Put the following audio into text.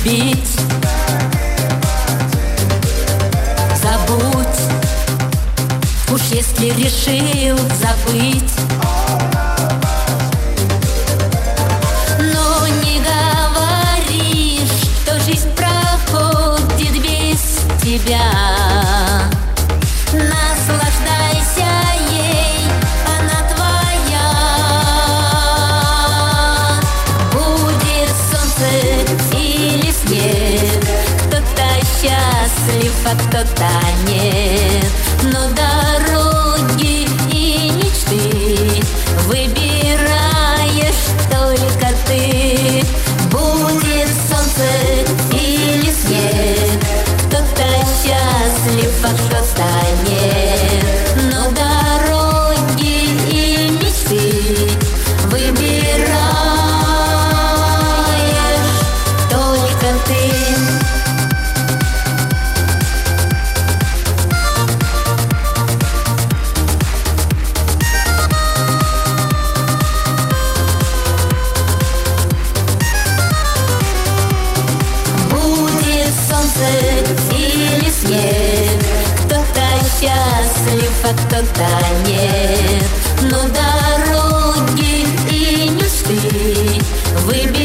любить. Забудь, уж если решил забыть. Но не говори, что жизнь проходит без тебя. Наслаждайся ей, она твоя. Будет солнце или снег, кто-то счастлив, а кто-то нет. Но дороги и мечты выбираешь только ты. Будет солнце или снег, кто-то счастлив, а кто-то нет. Но дороги и мечты выбираешь только ты. Или снег, кто-то счастлив, а кто-то нет. Но дороги и мечты выбираешь